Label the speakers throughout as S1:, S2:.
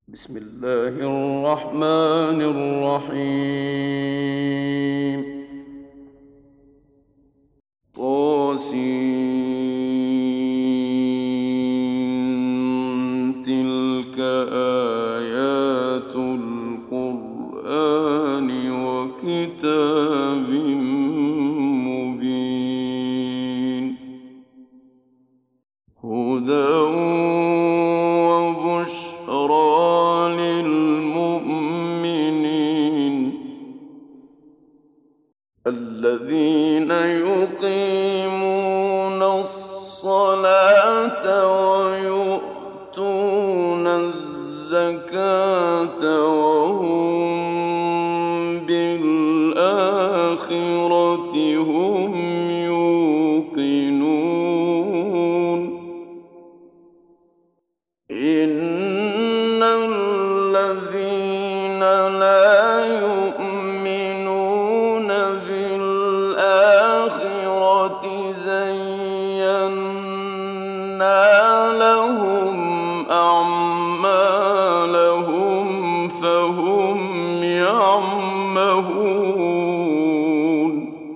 S1: بسم الله الرحمن الرحيم. تلك آيات القرآن وكتاب مبين هدى وبشرى للمؤمنين الذين يقيمون الصلاة ويؤتون الزكاة وهم بالآخرة هم يوقنون إن الذين لا يؤمنون بالآخرة زينا لهم أعمالهم فهم يعمهون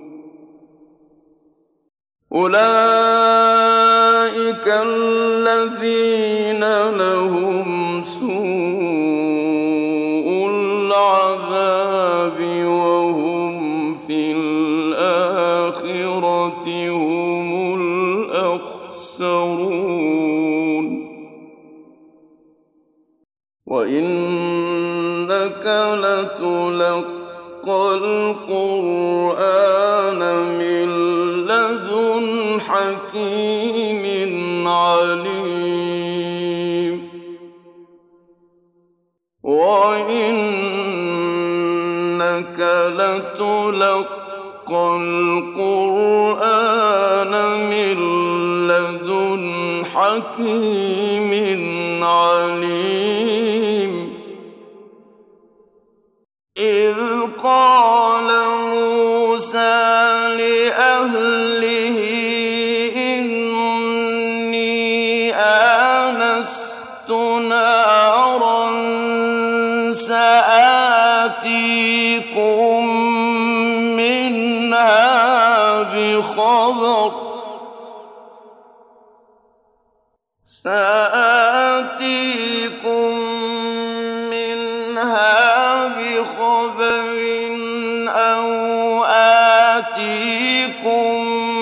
S1: أولئك الذين لهم سوء العذاب وهم في الآخرة هم الأخسرون وإنك لتلقى القرآن من لدن حكيم عليم وإنك لتلقى القرآن من لدن حكيم عليم إذ قال موسى لأهله إني آنست نارا سآتيكم منها بخبر أو آتيكم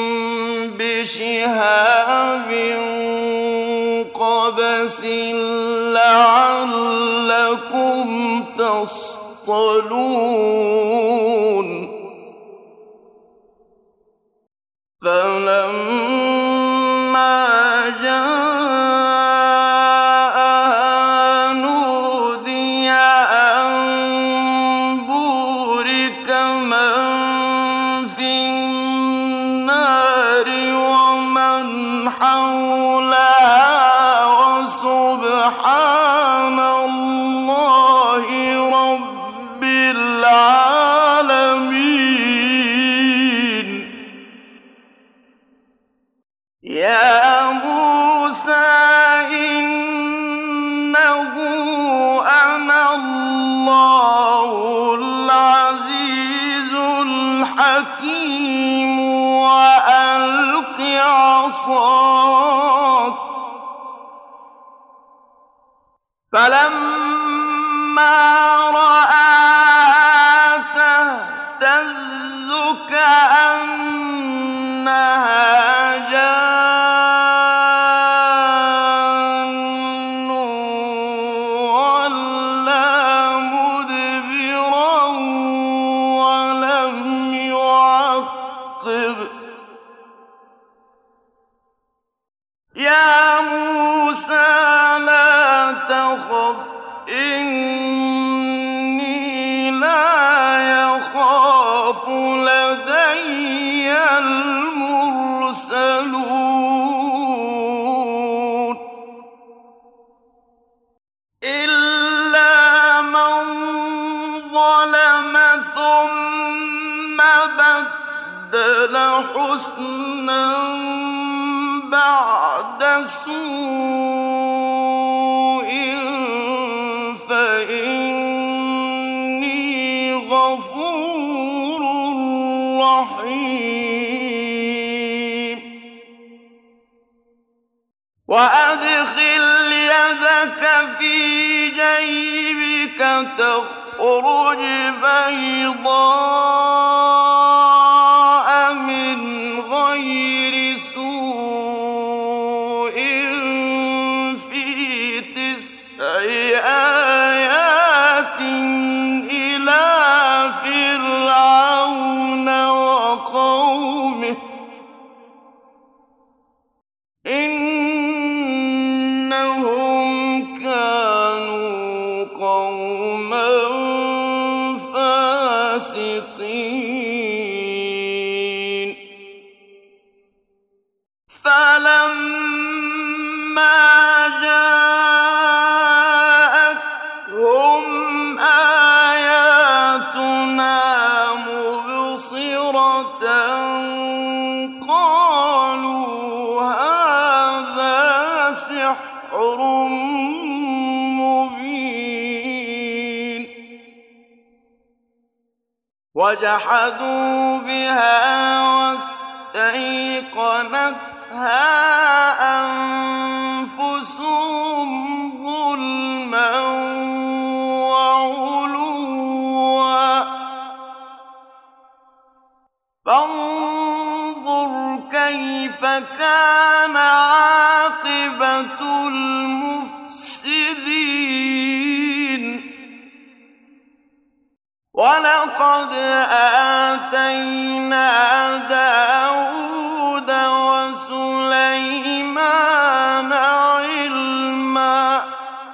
S1: بشهاب قبس لعلكم تصطلون فلما جاءها نودي أن بورك من في النار ومن حولها وسبحان الله رب العالمين يا موسى إنه أنا الله العزيز الحكيم وألق عصاك فلما رآها تهتز كأنها جان ولا مدبرا ولم يعقب يا موسى لا تخف إني لا يخاف لدي المرسلون إلا من ظلم ثم بدل حسنا بعد سوء فإني غفور رحيم وأدخل يدك في جيبك تخرج بيضاء من غير سوء في 9 آيات إلى فرعون وقومه إنهم كانوا قوما فاسقين فلما جاءتهم آياتنا مبصرة قالوا هذا سحر مبين وجحدوا بها واستيقنتها أنفسهم ظلما وعلوا فانظر كيف كان عاقبة المفسدين ولقد آتينا داود وسليمان علما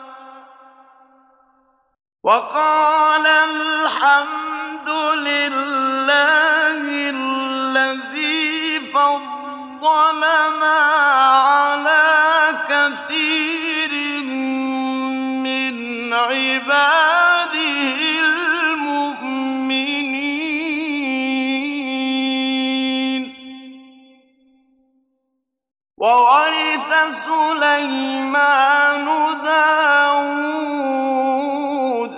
S1: وقال الحمد لله الذي فضلنا على كثير من عباده المؤمنين وورث سليمان داود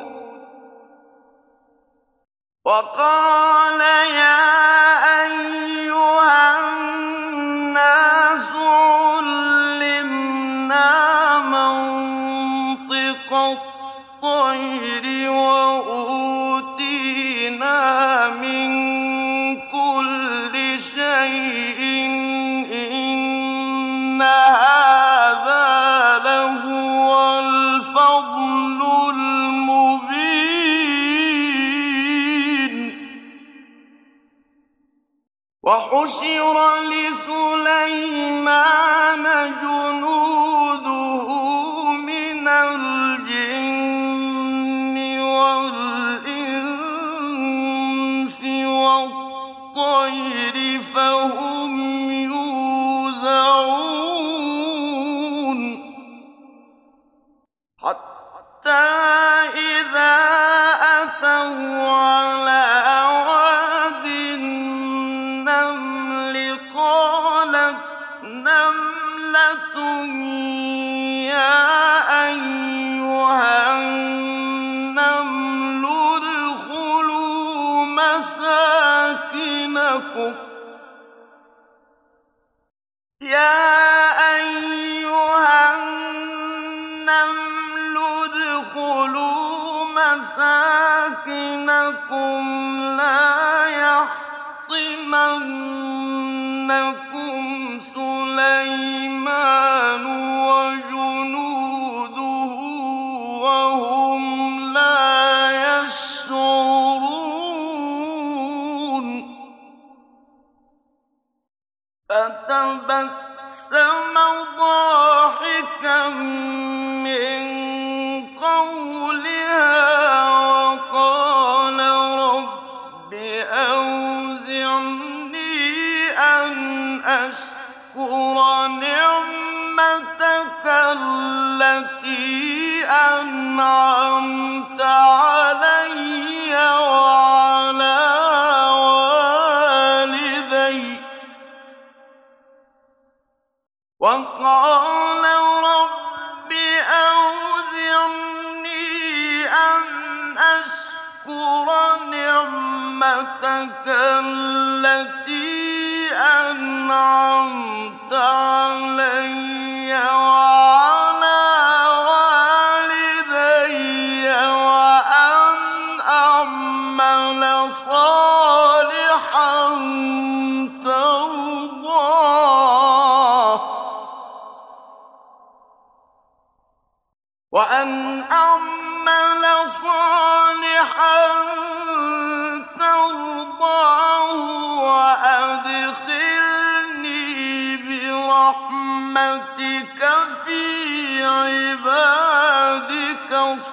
S1: وقال يا أيها الناس علمنا منطق الطير وأوتينا من كل شيء إن هذا لهو الفضل المبين وحشر لسليمان جنوده من الجن والإنس والطير فهم يوزعون حتى إذا أتوا على واد النمل قالت نملة يا أيها النمل ادخلوا مساكنكم لا يحطمنكم سليمان وجنوده وهم لا يشعرون فتبسم ضاحكا من قولها وقال رب أوزعني أن أشكر نعمتك التي أنعمت علي وعلى والدي وقال رب نعمتك التي أنعمت علي وعلى والدي وأن أعمل صالحا ترضاه وأدخلني برحمتك في عبادك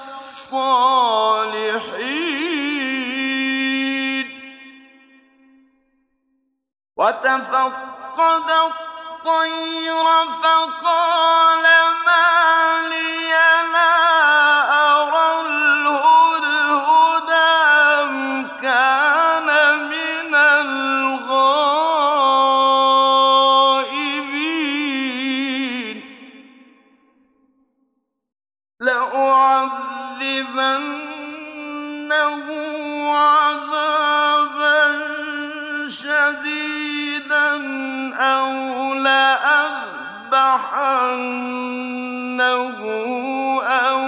S1: الصالحين. وتفقد الطير فقال ما لي لا أرى الهدهد أم كان من الغائبين لأعذبنه عذابا شديدا أو لأذبحنه أو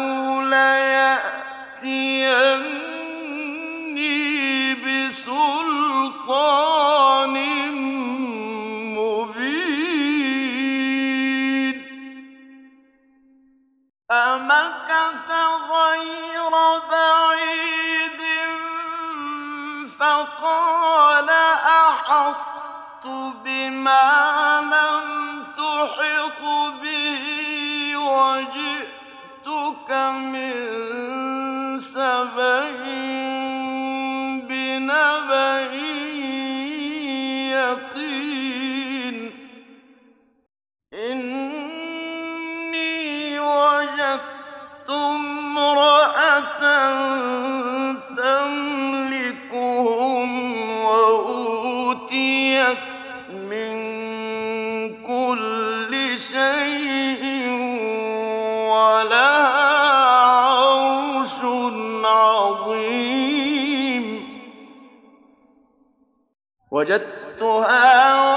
S1: ليأتيني بسلطان مبين. فمكث غير بعيد فقال أحطت بما لم تحط به وجئتك من سبأ بنبأ يقين. إني وجدت امرأة تملكهم وأوتيت من كل شيء ولها عرش عظيم. وجدتها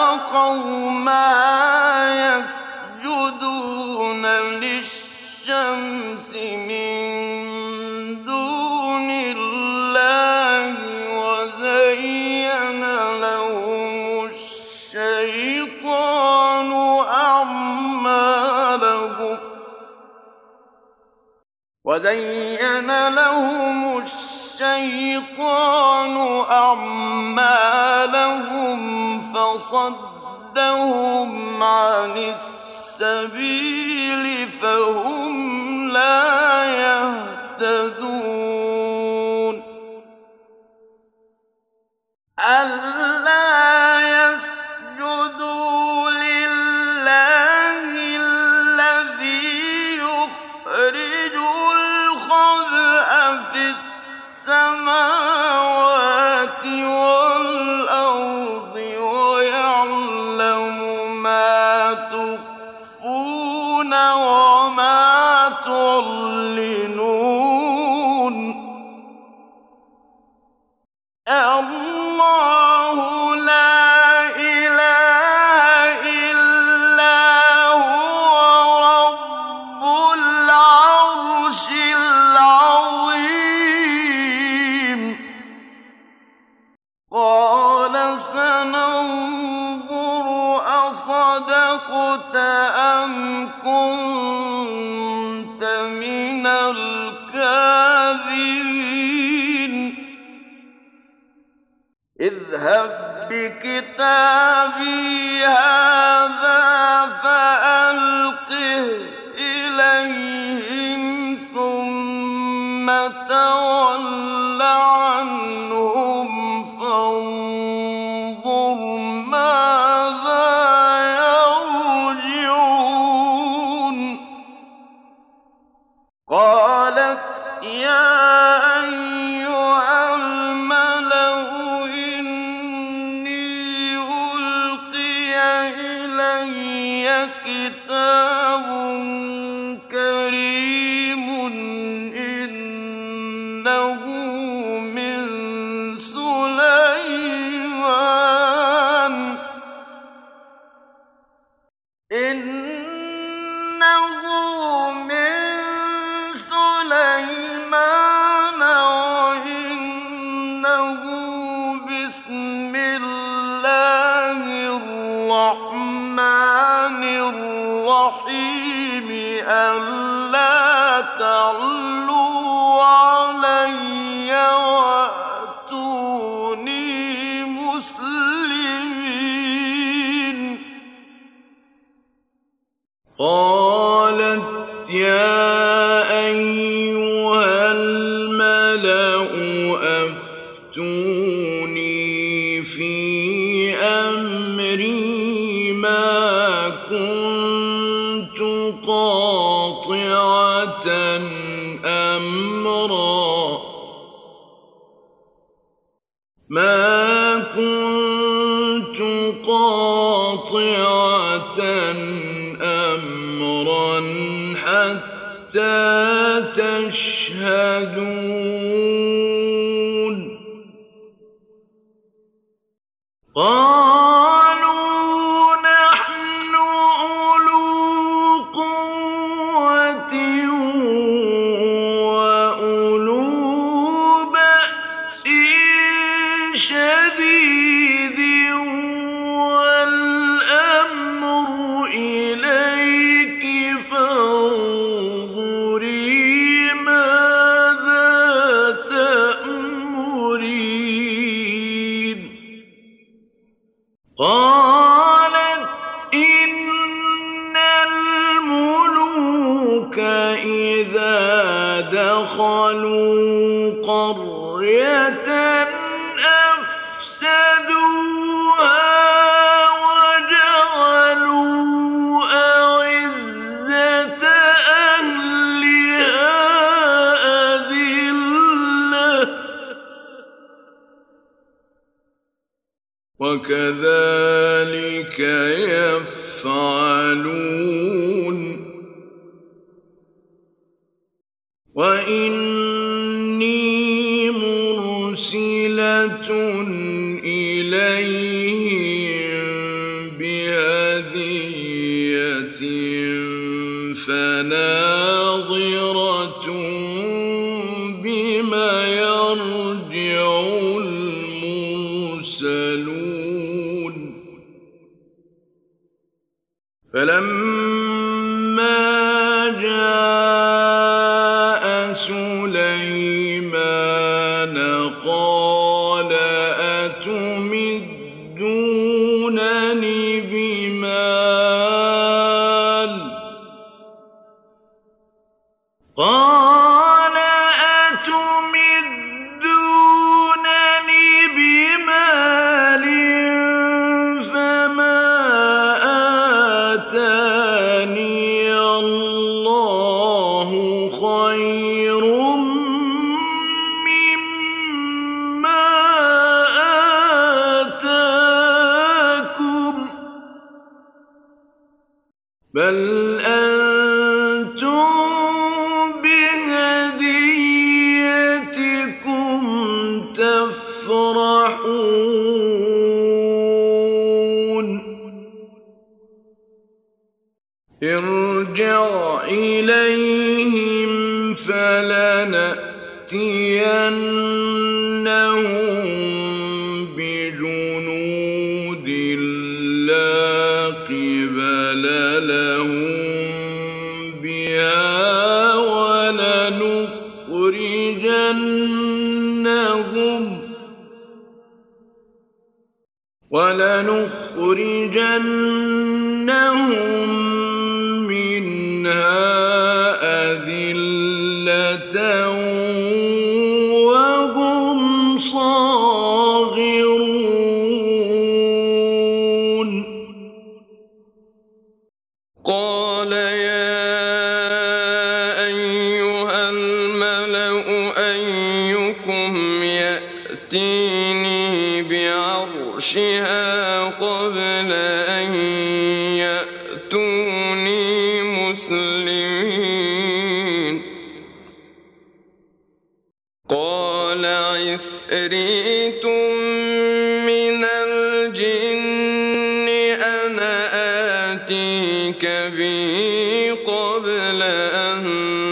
S1: وقومها يسجدون للشمس من دون الله وزين لهم الشيطان أعمالهم فصدهم عن السبيل فهم لا يهتدون. ألا يسجدوا لله الذي يخرج الخبء في السماوات والأرض ويعلم ما تخفون وما تعلنون. الله لا إله إلا هو رب العرش العظيم. قال سننظر أصدقت أم كنت من الكاذبين. اذهب بكتابي هذا فألقه إليهم ثم تول عنهم فانظر ماذا يرجعون. قالت يا أيها الملأ إني ألقي إلي كتاب كريم إنه من أمرا ما كنت قاطعة أمرا حتى تشهدون قالوا نحن أولو قوة وأولو بأس شديد والأمر إليك فانظري ماذا تأمرين قالت إن الملوك إذا دخلوا قرية أفسدوها وجعلوا أعزة أهلها أذلة وكذلك يفعلون وإني مرسلة إليهم بهدية فناظرة بما يرجع المرسلون فلما جاء سليمان قال أتمدونني بمال قال أتمدونني بمال فما آتاني الله خير مما آتاكم بل أنتم بهديتكم تفرحون ارجع إليهم فلنأتينهم بجنود لا قبل لهم بها ولنخرجنهم منها أذلة وهم صاغرون قال يا أيها الملأ أيكم يأتيني بعرشها قبل أن يأتوني مسلمين قال عفريت من الجن أنا آتيك به قبل أن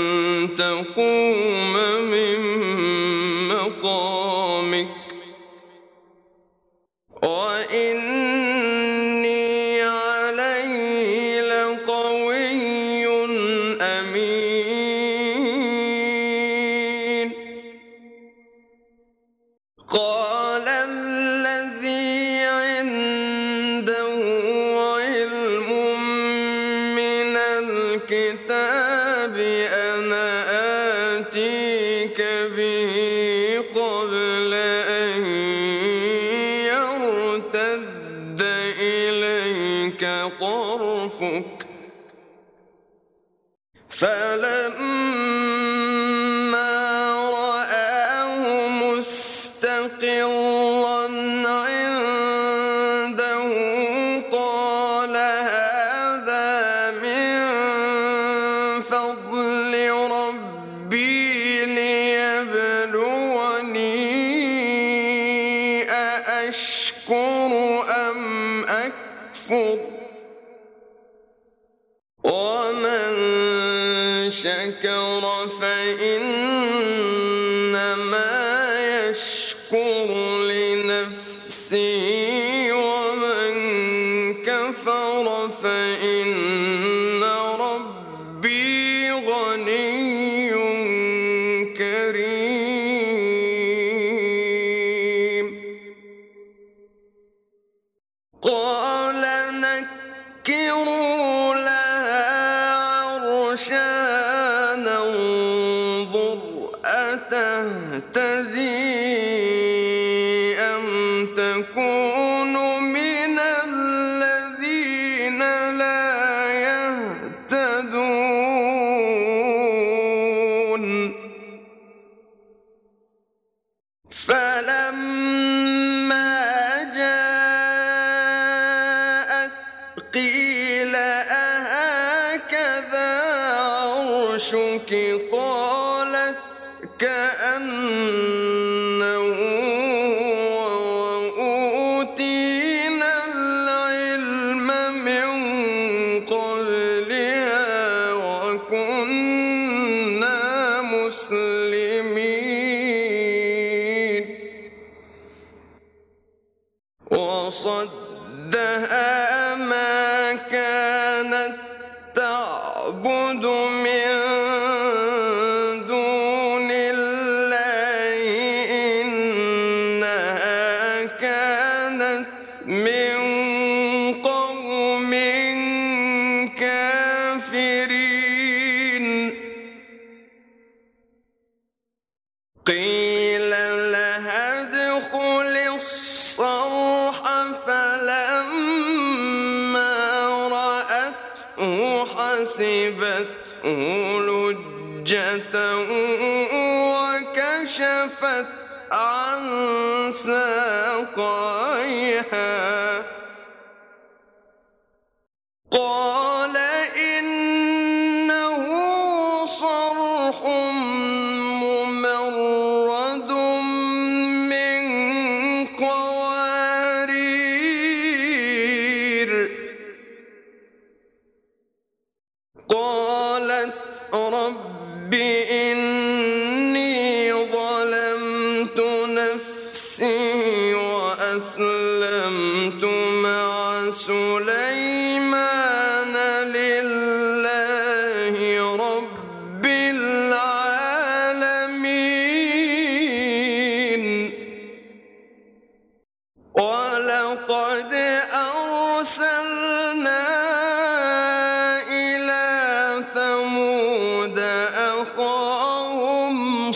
S1: تقوم من مقامك وإني عليه لقوي أمين قال الذي عنده علم من الكتاب أنا آتيك به قبل أن يرتد إليك طرفك فلما مستقرا عنده قال هذا من فضل ربي ليبلوني أأشكر أم أكفر ومن شكر فإنما يشكر لنفسه ومن كفر فإن ربي غني كريم قال نكروا لها عرشها ننظر أتهتدي أم تكون من الذين لا يهتدون فلما جاءت قيل أهكذا عرشك قالت كأنه وأوتينا العلم من قبلها وكنا مسلمين وصدها ما كانت تعبد من دون الله إنها كانت من قوم كافرين قيل لها ادخل الصرح فلما رأته حسبته لجة وكشفت عن ساقيها قال إنه صرح ممرد من قوارير قالت رب إني ظلمت نفسي وأسلمت مع سليمان لله رب العالمين ولقد أرسلنا إلى ثمود أخاهم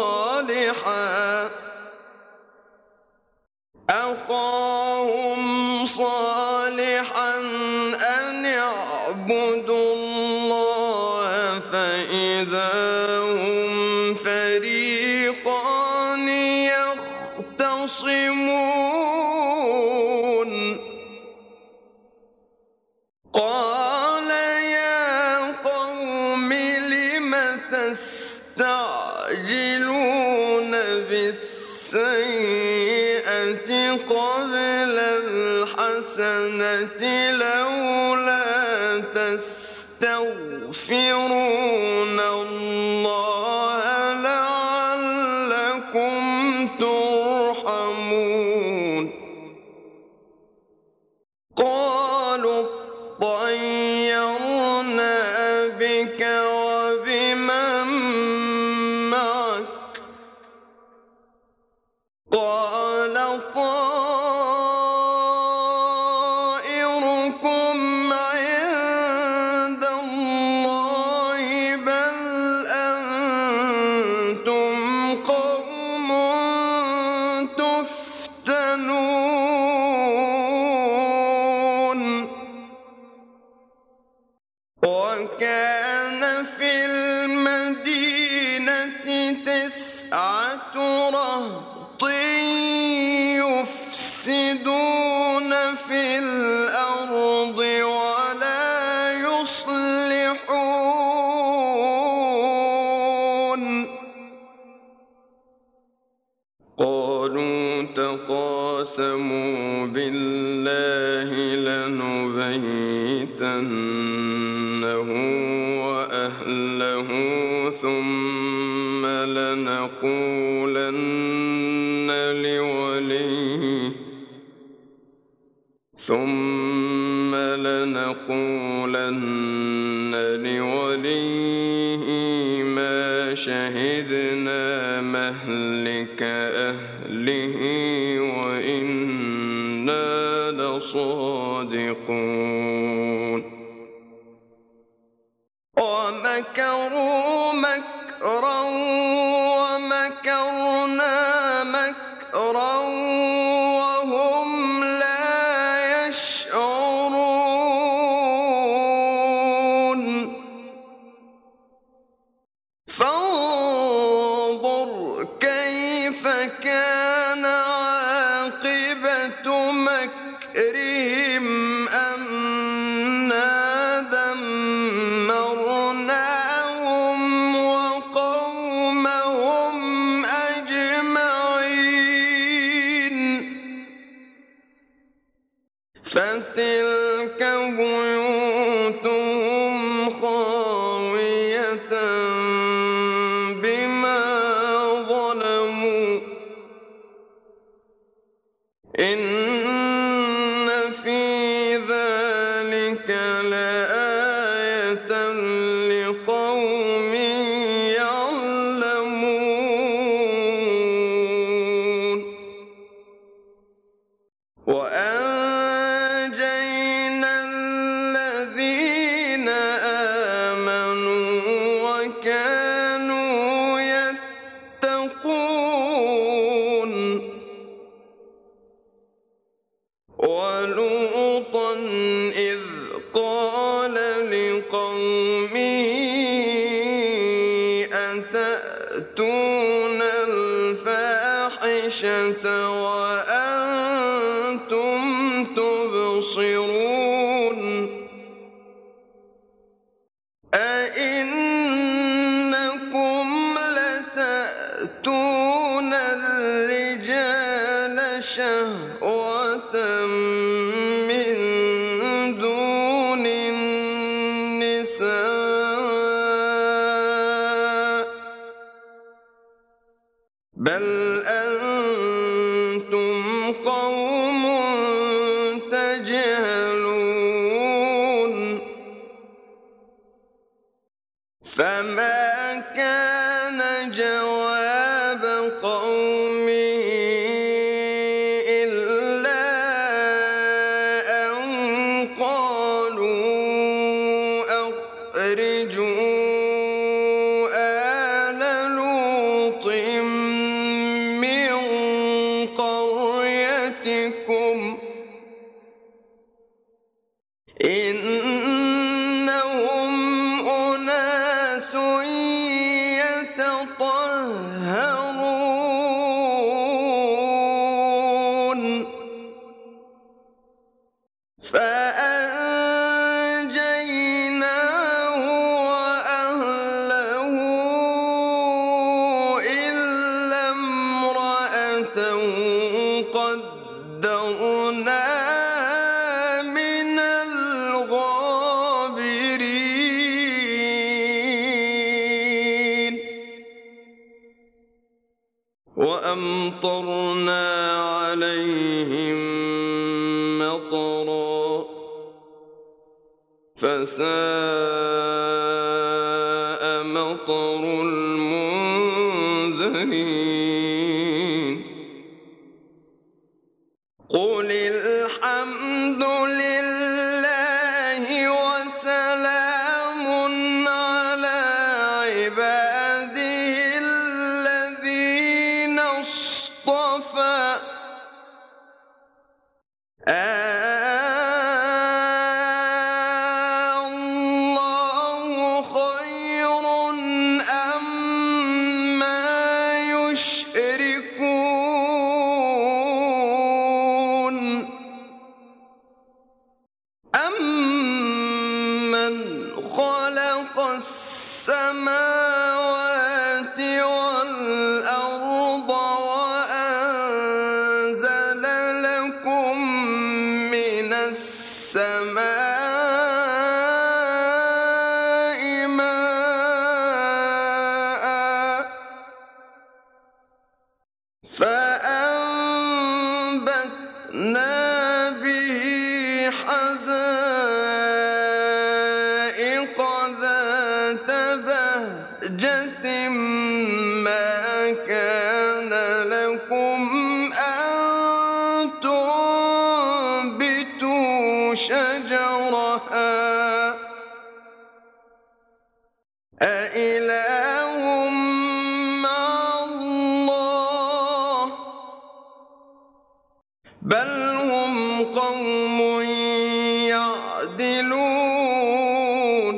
S1: صالحا أن اعبدوا الله فإذا هم فريقان يختصمون قال يا قوم لم تستعجلون بالسيئة قبل الحسنة لولا تستغفرون الله لعلكم ترحمون قالوا اطيرنا بك وبمن معك قال طائركم عند الله بل أنتم قوم تفتنون وكان في المدينة 9 رهط يفسدون في الأرض ولا يصلحون قالوا تقاسموا بالله لنبيتنه وأهله ثم لنقولن لوليه ما شهدنا مهلك أهله وإنا لصادقون ومكروا مكرا ومكرنا مكرا وهم لا يشعرون فانظر كيف كان عاقبة مكرهم أنا دمرناهم وقومهم أجمعين فتلك بيوتهم خاوية بما ظلموا إن في ذلك لآية لقوم يعلمون وأنجينا الذين آمنوا وكانوا يتقون ولوطا إذ قال لقومه أتأتون الفاحشة وأنتم تبصرون أئنكم لتأتون الرجال شهوة من دون النساء بل أنتم قوم تجهلون فما كان جواب قومه إلا أن قالوا أخرجوا آل لوط من قريتكم إنهم أناس يتطهرون فأنجيناه وأهله إلا امرأته قدرناها من الغابرين وأمطرنا عليهم مطرا فساء مطر المنذرين قل الحمد لله وسلام على عباده الذين اصطفى الله خير أما يشركون السماوات والأرض وأنزل لكم من السماء ماء فأنبتنا به حدائق ذات بهجة ما كان لكم أن تنبتوا شجرها أإله مع الله بل هم قوم يعدلون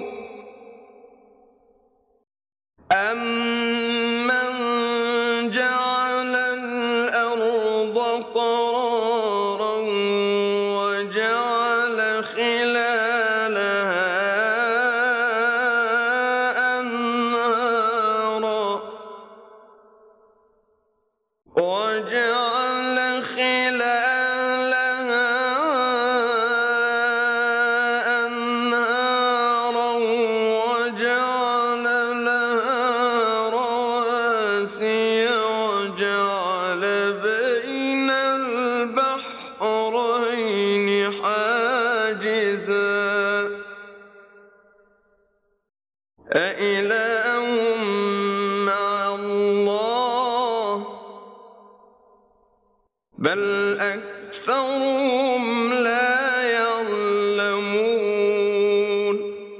S1: أمن جعل الأرض قرارا وجعل خلالها أنهارا وجعل لها رواسي وجعل بين البحرين حاجزا أإله مع الله بل أكثرهم لا يعلمون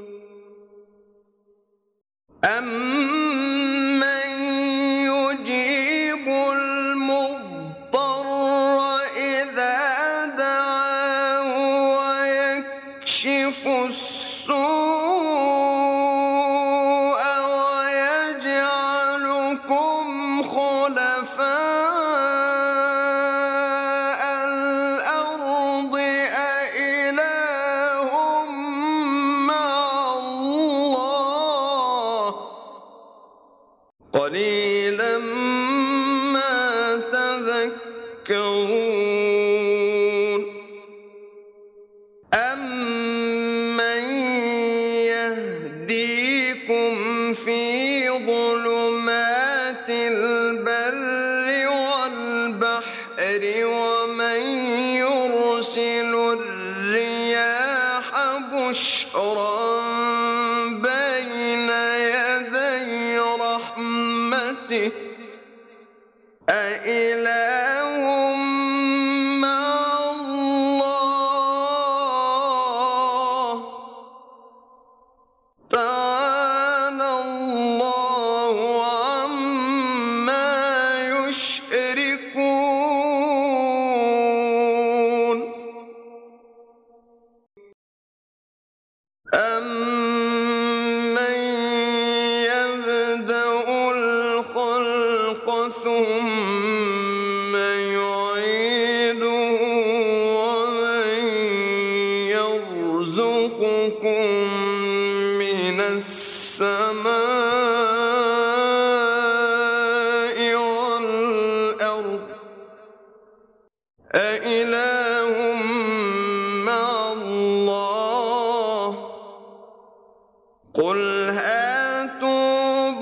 S1: أمن يجيب المضطر إذا دعاه ويكشف السوء ويجعلكم خلفاء الأرض أإله مع الله قليلا ما تذكرون أمن يهديكم في ظلمات البر والبحر ومن يرسل الرياح بشرا بين يدي رحمته أإله مع الله تعالى الله عما يشركون أمن يبدأ الخلق ثم يعيده ومن يرزقكم من السماء والأرض أإله مع الله قل هاتوا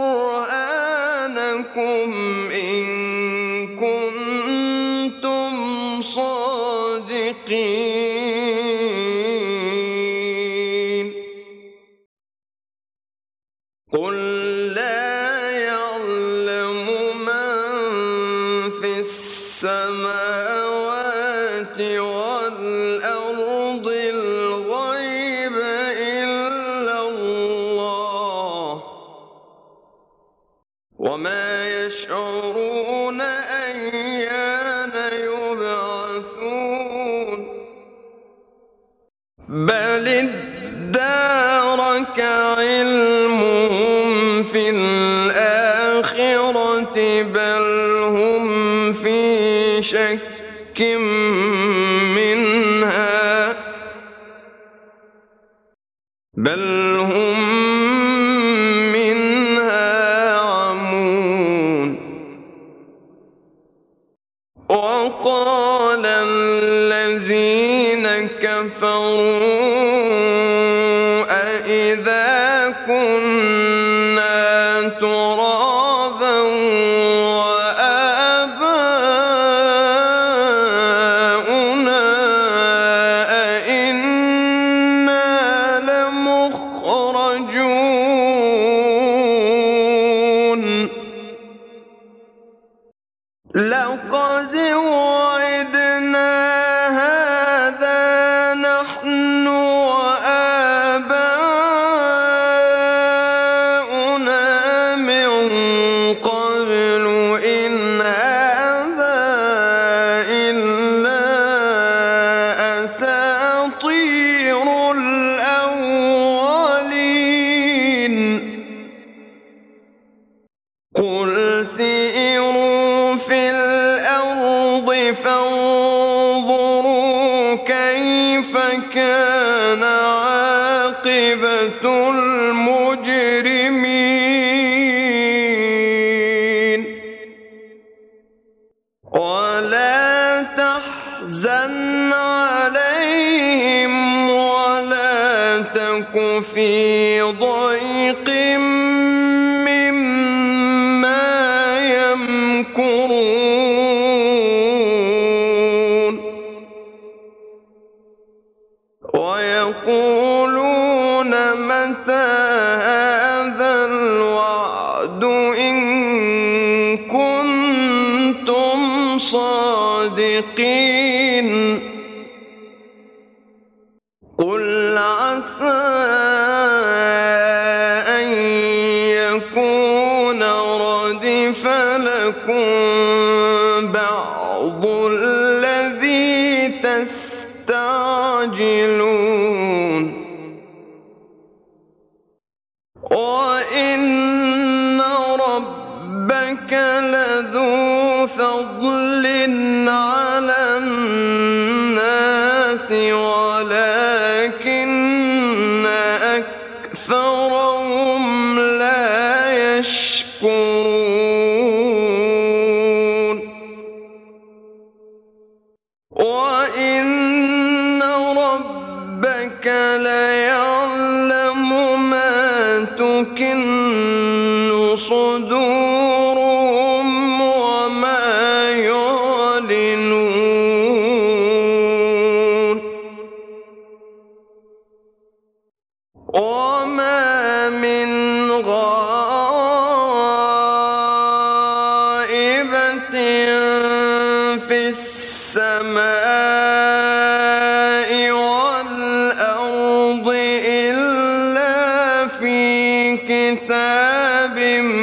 S1: برهانكم إن كنتم صادقين قل لا يعلم من في السماوات والأرض الغيب إلا الله وما يشعرون أيان يبعثون بل ادارك علمهم في الآخرة بل هم في شك منها بل هم وقال الذين كفروا أإذا كنا ترابا وآباؤنا أإنا لمخرجون لقد وعدنا هذا نحن وآباؤنا من قبل إن هذا إلا أساطير الأولين قل سيروا في الأرض فانظروا كيف كان عاقبة المجرمين ولا تحزن عليهم ولا تك في ضيق مما يمكرون ويقولون متى هذا الوعد إن كنتم صادقين قل عسى أن يكون ردف لكم بعض الذي تستعجلون وإن ربك لذو فضل على الناس ولكن أكثرهم لا يشكرون وإن ربك ليعلم ما تكن صدورهم وما يعلنون وما من غائبة في السماء والأرض إلا في كتاب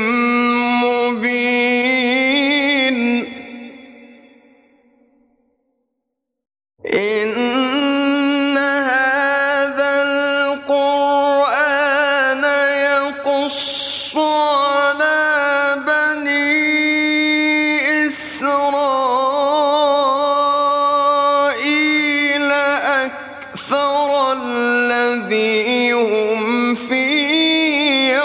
S1: مبين إن هذا القرآن يقص على بني إسرائيل أكثر الذي هم فيه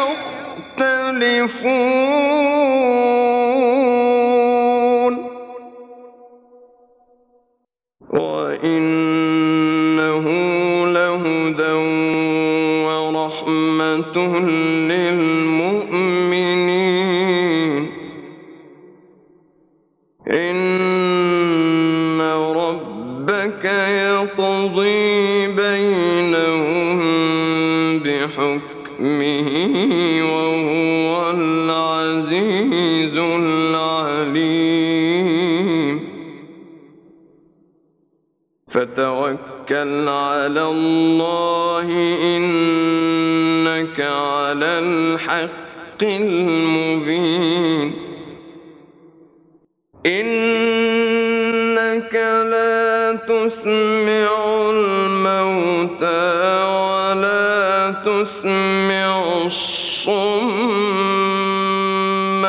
S1: يختلفون وإنه لهدى ورحمة للمؤمنين إن ربك يقضي بينهم بحكمه وهو العزيز العليم فتوكل على الله إنك على الحق المبين إنك لا تسمع الموتى ولا تسمع الصم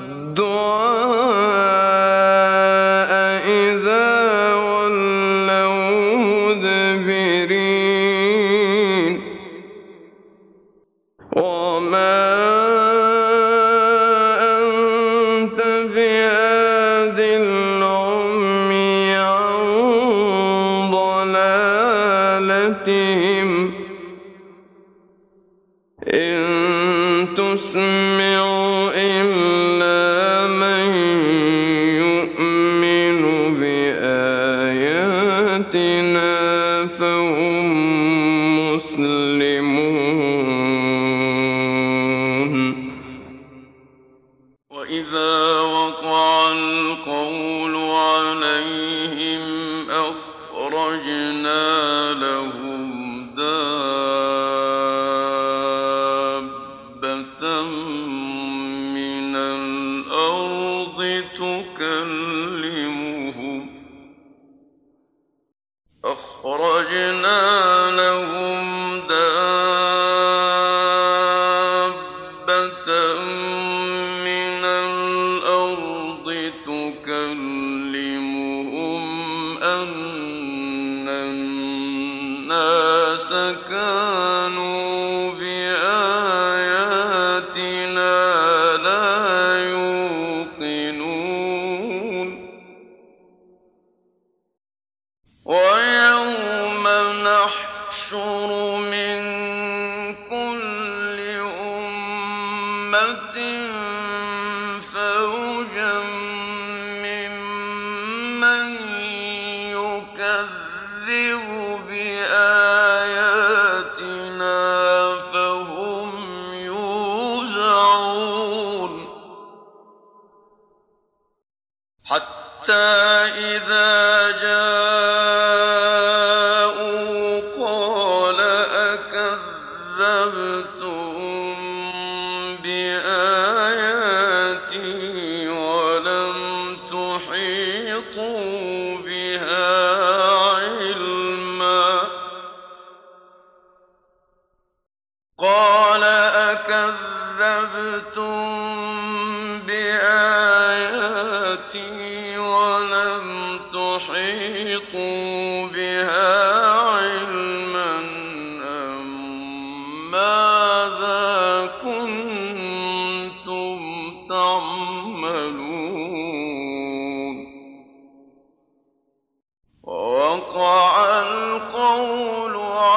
S1: الدعاء إذا ولوا مدبرين وما أنت بهاد العمي نسمع إلا من يؤمن بآياتنا فهم مسلمون. وإذا وقع القول عليهم أخرجنا لهم دابة من الأرض تكلمهم أن الناس كانوا بآياتنا لا يوقنون. ويوم نحشر من كل أمة فوجا ممن يكذب بآياتنا فهم يوزعون. حتى إذا جاءوا قال أكذبتم بآياتي ولم تحيطوا بها علما قال أكذبتم بآياتي ولم تحيطوا بها علما أم ماذا كنتم تعملون. ووقع القول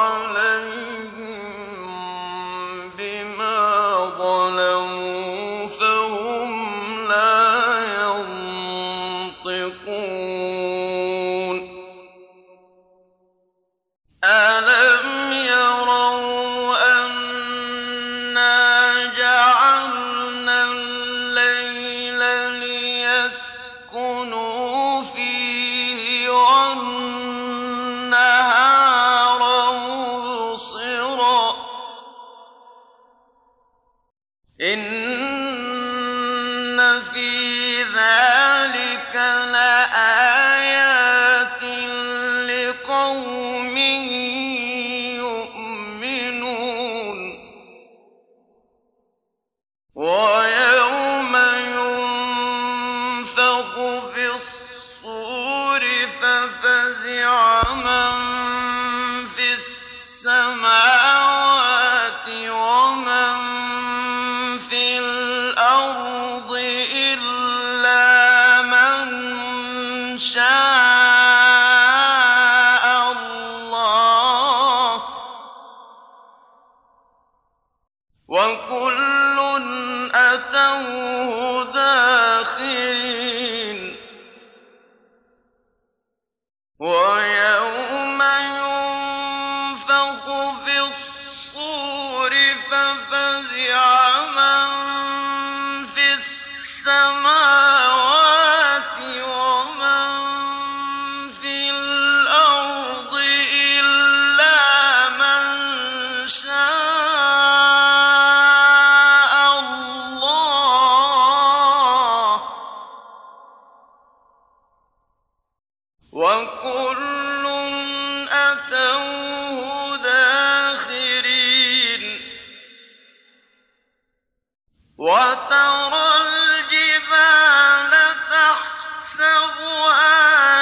S1: عليهم بما ظلموا فهم لا ينطقون. ألم يروا أنا جعلنا الليل ليسكنوا فيه والنهار مبصرا إن في ذلك لآيات لقوم يؤمنون. ويوم ينفخ في الصور ففزع من في السماوات ومن في الأرض إلا من شاء الله وكل أتوه داخرين. ويوم ينفخ في الصور ففزع من في السماوات ومن في الأرض إلا من شاء الله وكل أتوه داخرين. وترى الجبال تحسبها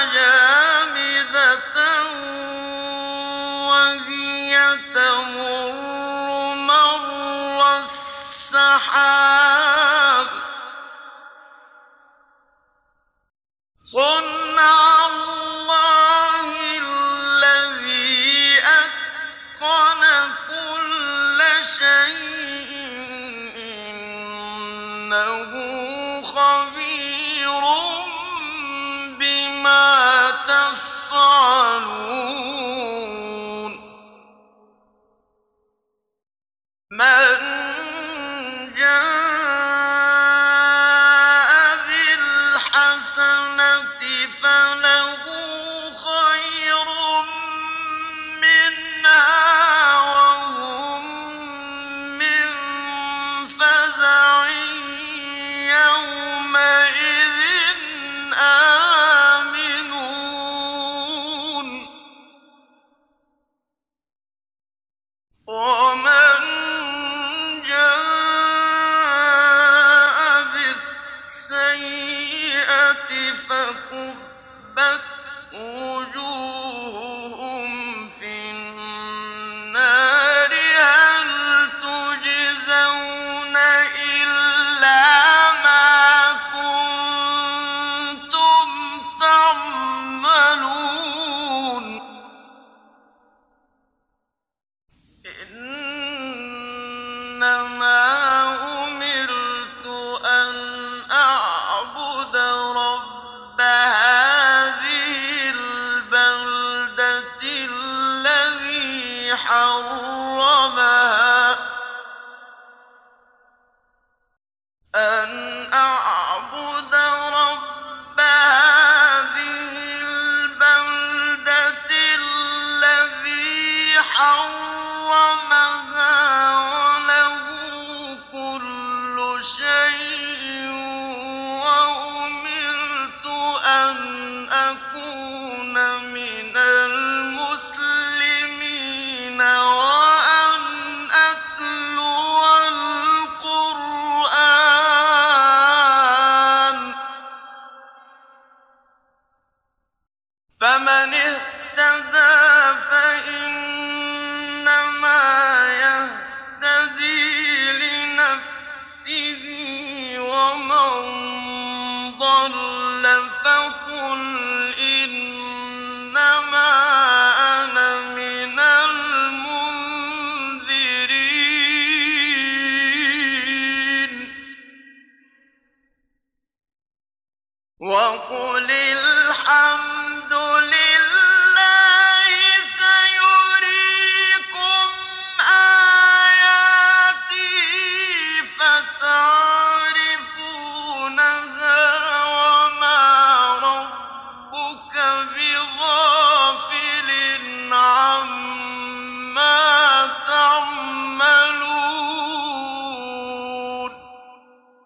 S1: جامدة وهي تمر مر السحاب صنع الله الذي أتقن كل شيء يفعلون من جاء بالحسنة فله خير منها وهم من فزع يومئذ آمنون ومن جاء بالسيئة فكبت وجوههم في النار هل تجزون إلا ما كنتم تعملون إنما أمرت أن أعبد رب هذه البلدة الذي حرمها أن أعبد رب هذه البلدة الذي حرمها وله كل شيء وأمرت أن أكون من المسلمين وأن أتلو القرآن فمن اهتدى فإنما يهتدي لنفسه ومن ضل فقل إنما أنا من المنذرين وقل الحمد